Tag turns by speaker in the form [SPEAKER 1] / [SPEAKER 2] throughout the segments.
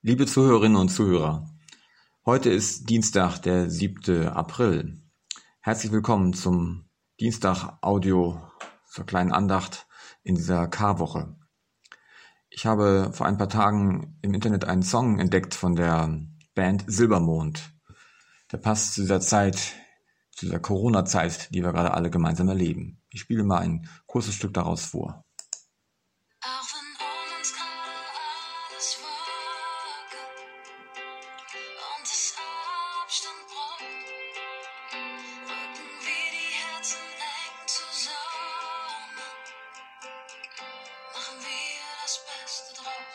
[SPEAKER 1] Liebe Zuhörerinnen und Zuhörer, heute ist Dienstag, der 7. April. Herzlich willkommen zum Dienstag-Audio zur kleinen Andacht in dieser Karwoche. Ich habe vor ein paar Tagen im Internet einen Song entdeckt von der Band Silbermond. Der passt zu dieser Zeit, zu dieser Corona-Zeit, die wir gerade alle gemeinsam erleben. Ich spiele mal ein kurzes Stück daraus vor.
[SPEAKER 2] Auch wenn um uns gerade alles wackelt und es Abstand braucht, rücken wir die Herzen eng zusammen, machen wir das Beste draus.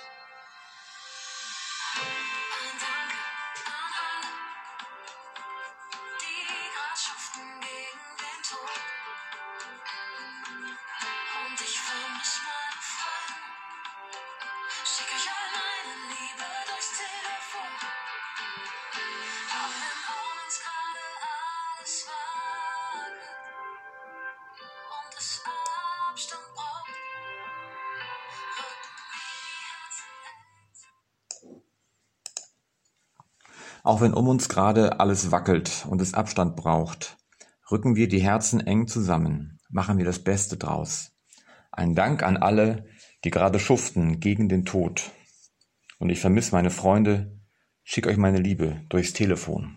[SPEAKER 2] Ein Danke an alle, die grad schuften gegen den Tod. Und ich vermiss meine Freunde. Schick euch all meine Liebe durchs Telefon. Auch wenn um uns gerade alles wackelt und es Abstand braucht, rücken wir die Herzen eng.
[SPEAKER 1] Auch wenn um uns gerade alles wackelt und es Abstand braucht, rücken wir die Herzen eng zusammen, machen wir das Beste draus. Ein Dank an alle, die gerade schuften gegen den Tod. Und ich vermisse meine Freunde, schick euch meine Liebe durchs Telefon.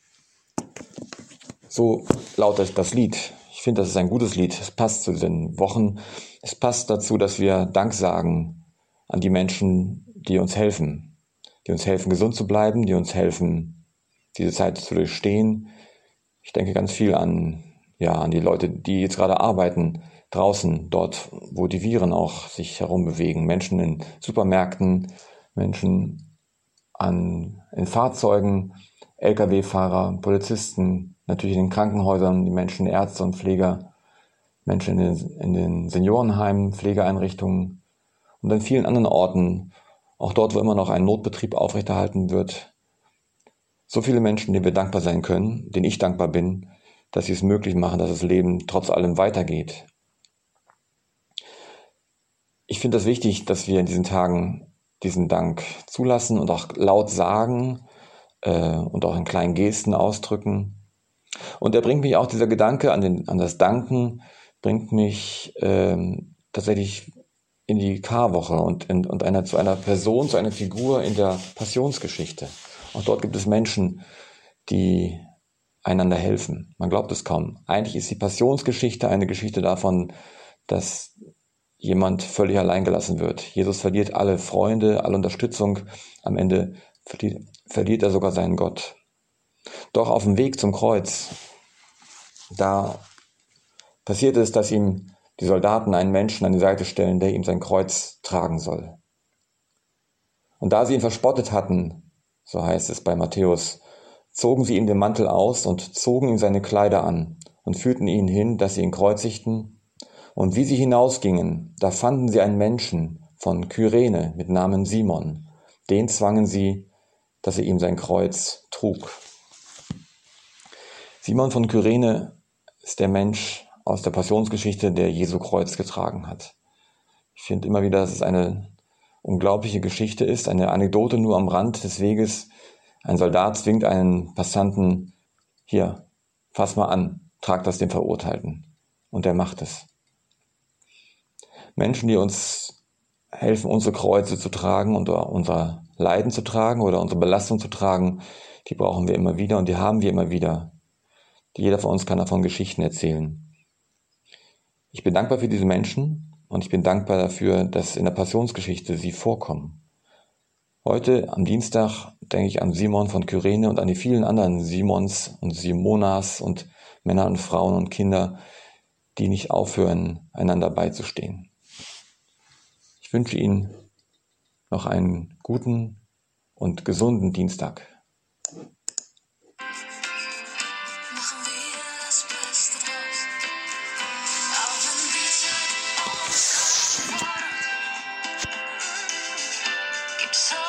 [SPEAKER 1] So lautet das Lied. Ich finde, das ist ein gutes Lied. Es passt zu den Wochen. Es passt dazu, dass wir Dank sagen an die Menschen, die uns helfen. Die uns helfen, gesund zu bleiben, die uns helfen, diese Zeit zu durchstehen. Ich denke ganz viel an die Leute, die jetzt gerade arbeiten, draußen, dort, wo die Viren auch sich herumbewegen. Menschen in Supermärkten, Menschen in Fahrzeugen, Lkw-Fahrer, Polizisten, natürlich in den Krankenhäusern, die Menschen, Ärzte und Pfleger, Menschen in den Seniorenheimen, Pflegeeinrichtungen und an vielen anderen Orten, auch dort, wo immer noch ein Notbetrieb aufrechterhalten wird. So viele Menschen, denen wir dankbar sein können, denen ich dankbar bin, dass sie es möglich machen, dass das Leben trotz allem weitergeht. Ich finde es wichtig, dass wir in diesen Tagen diesen Dank zulassen und auch laut sagen und auch in kleinen Gesten ausdrücken. Und bringt mich auch, dieser Gedanke an das Danken, bringt mich tatsächlich in die Karwoche und zu einer Person, zu einer Figur in der Passionsgeschichte. Auch dort gibt es Menschen, die einander helfen. Man glaubt es kaum. Eigentlich ist die Passionsgeschichte eine Geschichte davon, dass jemand völlig allein gelassen wird. Jesus verliert alle Freunde, alle Unterstützung. Am Ende verliert er sogar seinen Gott. Doch auf dem Weg zum Kreuz, da passiert es, dass ihm die Soldaten einen Menschen an die Seite stellen, der ihm sein Kreuz tragen soll. Und da sie ihn verspottet hatten, so heißt es bei Matthäus, zogen sie ihm den Mantel aus und zogen ihm seine Kleider an und führten ihn hin, dass sie ihn kreuzigten. Und wie sie hinausgingen, da fanden sie einen Menschen von Kyrene mit Namen Simon. Den zwangen sie, dass er ihm sein Kreuz trug. Simon von Kyrene ist der Mensch aus der Passionsgeschichte, der Jesu Kreuz getragen hat. Ich finde immer wieder, dass es eine unglaubliche Geschichte ist, eine Anekdote nur am Rand des Weges. Ein Soldat zwingt einen Passanten, hier, fass mal an, trag das dem Verurteilten. Und er macht es. Menschen, die uns helfen, unsere Kreuze zu tragen und unser Leiden zu tragen oder unsere Belastung zu tragen, die brauchen wir immer wieder und die haben wir immer wieder. Jeder von uns kann davon Geschichten erzählen. Ich bin dankbar für diese Menschen und ich bin dankbar dafür, dass in der Passionsgeschichte sie vorkommen. Heute am Dienstag denke ich an Simon von Kyrene und an die vielen anderen Simons und Simonas und Männer und Frauen und Kinder, die nicht aufhören, einander beizustehen. Ich wünsche Ihnen noch einen guten und gesunden Dienstag.
[SPEAKER 2] Machen wir das Beste draus. Auch wenn die Zeit uns gerade fordert, gibt es